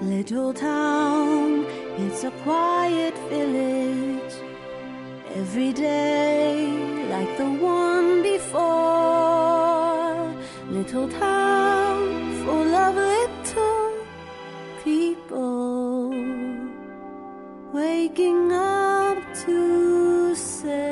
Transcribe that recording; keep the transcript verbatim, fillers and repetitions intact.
Little town, it's a quiet village. Every day like the one before. Little town full of little people waking up to say